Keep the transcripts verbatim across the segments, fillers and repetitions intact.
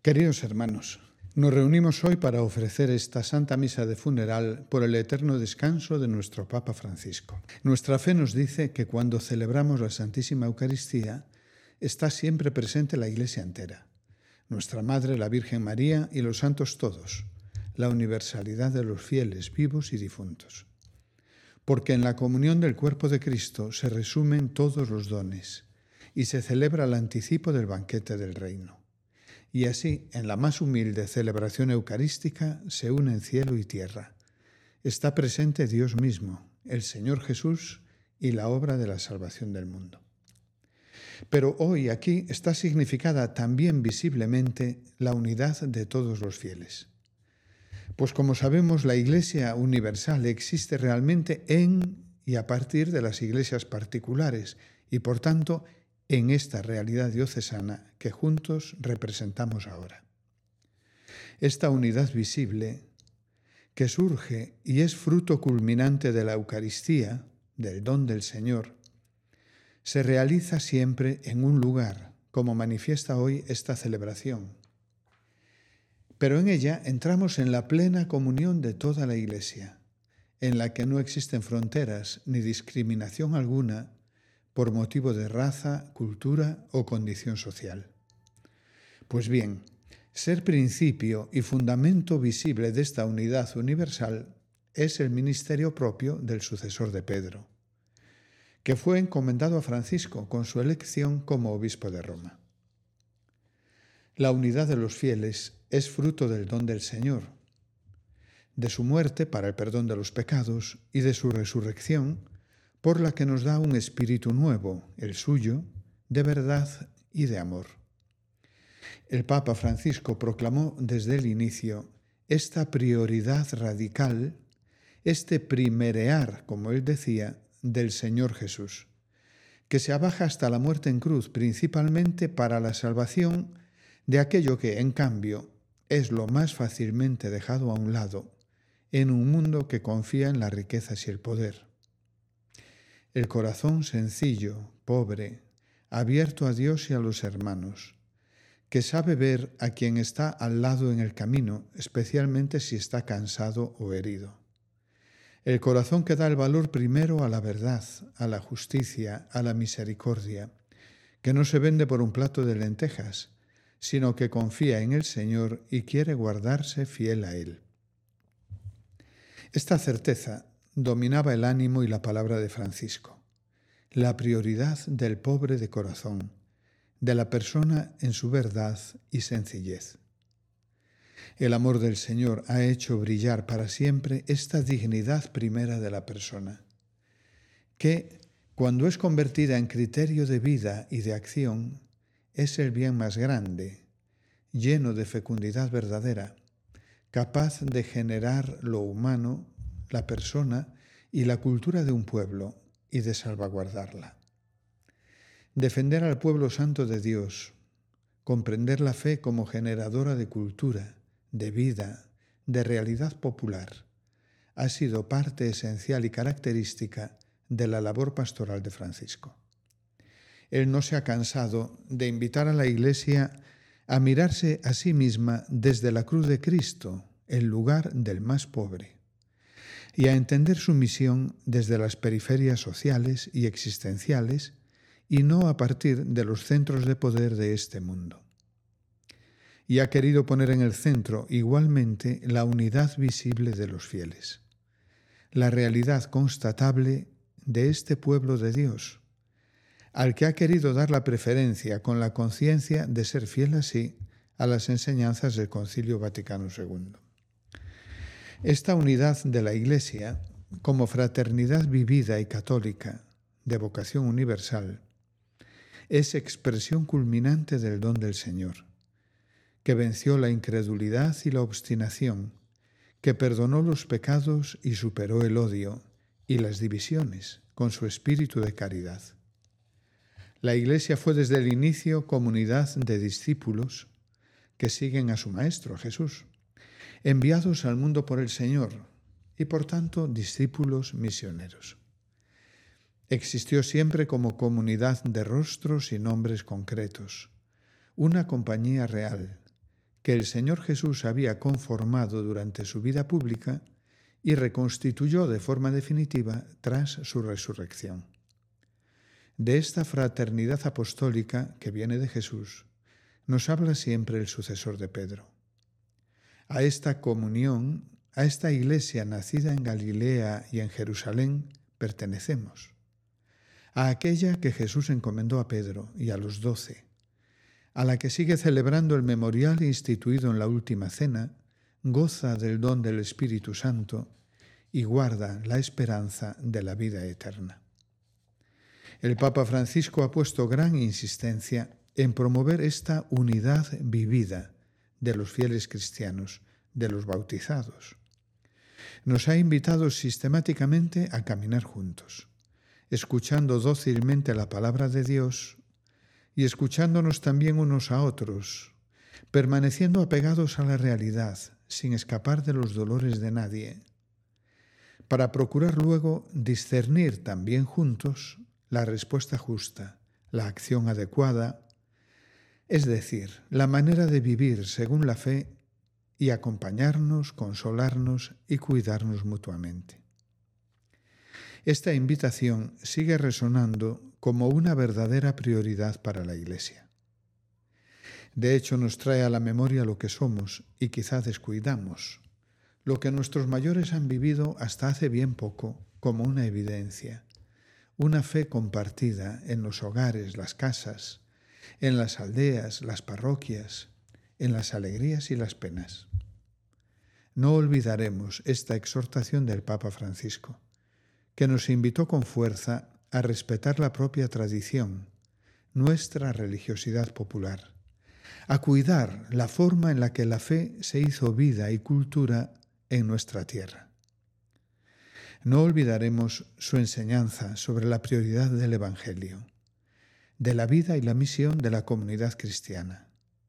Queridos hermanos, nos reunimos hoy para ofrecer esta Santa Misa de funeral por el eterno descanso de nuestro Papa Francisco. Nuestra fe nos dice que cuando celebramos la Santísima Eucaristía está siempre presente la Iglesia entera, nuestra Madre, la Virgen María y los santos todos, la universalidad de los fieles vivos y difuntos. Porque en la comunión del cuerpo de Cristo se resumen todos los dones y se celebra el anticipo del banquete del reino. Y así, en la más humilde celebración eucarística, se unen cielo y tierra. Está presente Dios mismo, el Señor Jesús y la obra de la salvación del mundo. Pero hoy aquí está significada también visiblemente la unidad de todos los fieles. Pues como sabemos, la Iglesia universal existe realmente en y a partir de las iglesias particulares y, por tanto, en esta realidad diocesana que juntos representamos ahora. Esta unidad visible, que surge y es fruto culminante de la Eucaristía, del don del Señor, se realiza siempre en un lugar, como manifiesta hoy esta celebración. Pero en ella entramos en la plena comunión de toda la Iglesia, en la que no existen fronteras ni discriminación alguna por motivo de raza, cultura o condición social. Pues bien, ser principio y fundamento visible de esta unidad universal es el ministerio propio del sucesor de Pedro, que fue encomendado a Francisco con su elección como obispo de Roma. La unidad de los fieles es fruto del don del Señor, de su muerte para el perdón de los pecados y de su resurrección, por la que nos da un espíritu nuevo, el suyo, de verdad y de amor. El Papa Francisco proclamó desde el inicio esta prioridad radical, este primerear, como él decía, del Señor Jesús, que se abaja hasta la muerte en cruz, principalmente para la salvación de aquello que, en cambio, es lo más fácilmente dejado a un lado en un mundo que confía en las riquezas y el poder. El corazón sencillo, pobre, abierto a Dios y a los hermanos, que sabe ver a quien está al lado en el camino, especialmente si está cansado o herido. El corazón que da el valor primero a la verdad, a la justicia, a la misericordia, que no se vende por un plato de lentejas, sino que confía en el Señor y quiere guardarse fiel a Él. Esta certeza dominaba el ánimo y la palabra de Francisco, la prioridad del pobre de corazón, de la persona en su verdad y sencillez. El amor del Señor ha hecho brillar para siempre esta dignidad primera de la persona, que, cuando es convertida en criterio de vida y de acción, es el bien más grande, lleno de fecundidad verdadera, capaz de generar lo humano, la persona y la cultura de un pueblo y de salvaguardarla. Defender al pueblo santo de Dios, comprender la fe como generadora de cultura, de vida, de realidad popular, ha sido parte esencial y característica de la labor pastoral de Francisco. Él no se ha cansado de invitar a la Iglesia a mirarse a sí misma desde la cruz de Cristo, el lugar del más pobre, y a entender su misión desde las periferias sociales y existenciales y no a partir de los centros de poder de este mundo. Y ha querido poner en el centro igualmente la unidad visible de los fieles, la realidad constatable de este pueblo de Dios, al que ha querido dar la preferencia con la conciencia de ser fiel así a las enseñanzas del Concilio Vaticano segundo. Esta unidad de la Iglesia, como fraternidad vivida y católica, de vocación universal, es expresión culminante del don del Señor, que venció la incredulidad y la obstinación, que perdonó los pecados y superó el odio y las divisiones con su espíritu de caridad. La Iglesia fue desde el inicio comunidad de discípulos que siguen a su Maestro, Jesús, enviados al mundo por el Señor y, por tanto, discípulos misioneros. Existió siempre como comunidad de rostros y nombres concretos, una compañía real que el Señor Jesús había conformado durante su vida pública y reconstituyó de forma definitiva tras su resurrección. De esta fraternidad apostólica que viene de Jesús, nos habla siempre el sucesor de Pedro. A esta comunión, a esta iglesia nacida en Galilea y en Jerusalén, pertenecemos. A aquella que Jesús encomendó a Pedro y a los doce, a la que sigue celebrando el memorial instituido en la última cena, goza del don del Espíritu Santo y guarda la esperanza de la vida eterna. El Papa Francisco ha puesto gran insistencia en promover esta unidad vivida de los fieles cristianos, de los bautizados. Nos ha invitado sistemáticamente a caminar juntos, escuchando dócilmente la palabra de Dios y escuchándonos también unos a otros, permaneciendo apegados a la realidad, sin escapar de los dolores de nadie, para procurar luego discernir también juntos la respuesta justa, la acción adecuada, es decir, la manera de vivir según la fe y acompañarnos, consolarnos y cuidarnos mutuamente. Esta invitación sigue resonando como una verdadera prioridad para la Iglesia. De hecho, nos trae a la memoria lo que somos y quizá descuidamos, lo que nuestros mayores han vivido hasta hace bien poco como una evidencia, una fe compartida en los hogares, las casas, en las aldeas, las parroquias, en las alegrías y las penas. No olvidaremos esta exhortación del Papa Francisco, que nos invitó con fuerza a respetar la propia tradición, nuestra religiosidad popular, a cuidar la forma en la que la fe se hizo vida y cultura en nuestra tierra. No olvidaremos su enseñanza sobre la prioridad del Evangelio, de la vida y la misión de la comunidad cristiana,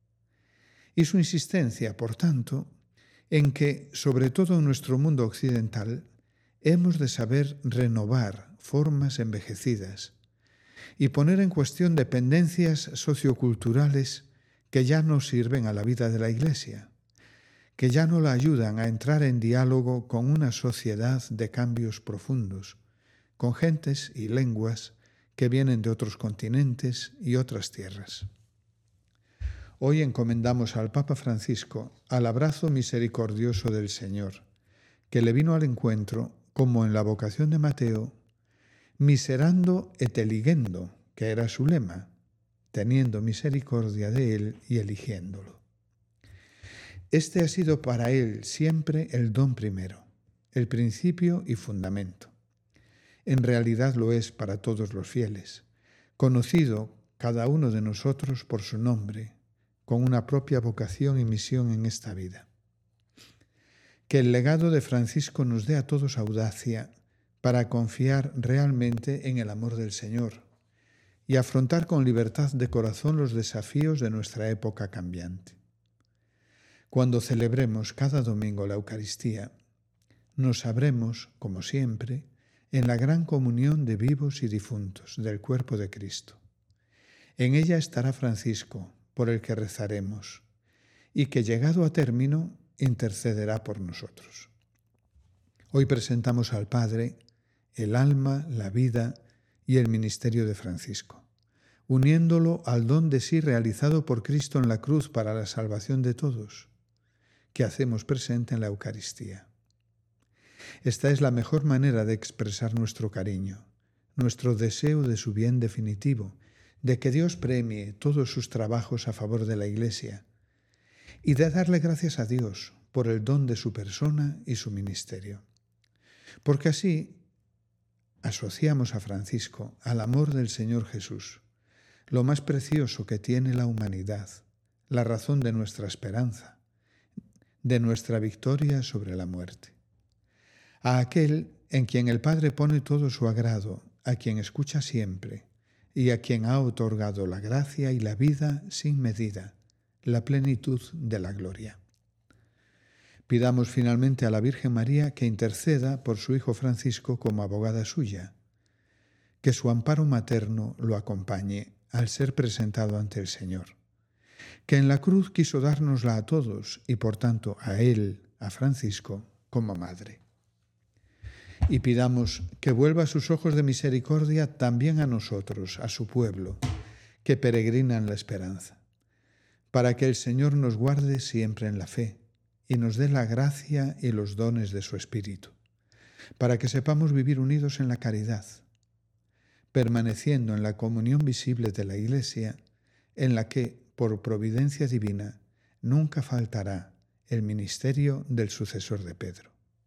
y su insistencia, por tanto, en que, sobre todo en nuestro mundo occidental, hemos de saber renovar formas envejecidas y poner en cuestión dependencias socioculturales que ya no sirven a la vida de la Iglesia, que ya no la ayudan a entrar en diálogo con una sociedad de cambios profundos, con gentes y lenguas que vienen de otros continentes y otras tierras. Hoy encomendamos al Papa Francisco al abrazo misericordioso del Señor, que le vino al encuentro, como en la vocación de Mateo, miserando et eligendo, que era su lema, teniendo misericordia de él y eligiéndolo. Este ha sido para él siempre el don primero, el principio y fundamento. En realidad lo es para todos los fieles, conocido cada uno de nosotros por su nombre, con una propia vocación y misión en esta vida. Que el legado de Francisco nos dé a todos audacia para confiar realmente en el amor del Señor y afrontar con libertad de corazón los desafíos de nuestra época cambiante. Cuando celebremos cada domingo la Eucaristía, nos sabremos, como siempre, en la gran comunión de vivos y difuntos del cuerpo de Cristo. En ella estará Francisco, por el que rezaremos, y que, llegado a término, intercederá por nosotros. Hoy presentamos al Padre el alma, la vida y el ministerio de Francisco, uniéndolo al don de sí realizado por Cristo en la cruz para la salvación de todos, que hacemos presente en la Eucaristía. Esta es la mejor manera de expresar nuestro cariño, nuestro deseo de su bien definitivo, de que Dios premie todos sus trabajos a favor de la Iglesia y de darle gracias a Dios por el don de su persona y su ministerio. Porque así asociamos a Francisco al amor del Señor Jesús, lo más precioso que tiene la humanidad, la razón de nuestra esperanza, de nuestra victoria sobre la muerte. A aquel en quien el Padre pone todo su agrado, a quien escucha siempre y a quien ha otorgado la gracia y la vida sin medida, la plenitud de la gloria. Pidamos finalmente a la Virgen María que interceda por su Hijo Francisco como abogada suya, que su amparo materno lo acompañe al ser presentado ante el Señor, que en la cruz quiso dárnosla a todos y por tanto a él, a Francisco, como madre. Y pidamos que vuelva sus ojos de misericordia también a nosotros, a su pueblo, que peregrinan la esperanza, para que el Señor nos guarde siempre en la fe y nos dé la gracia y los dones de su Espíritu, para que sepamos vivir unidos en la caridad, permaneciendo en la comunión visible de la Iglesia, en la que, por providencia divina, nunca faltará el ministerio del sucesor de Pedro.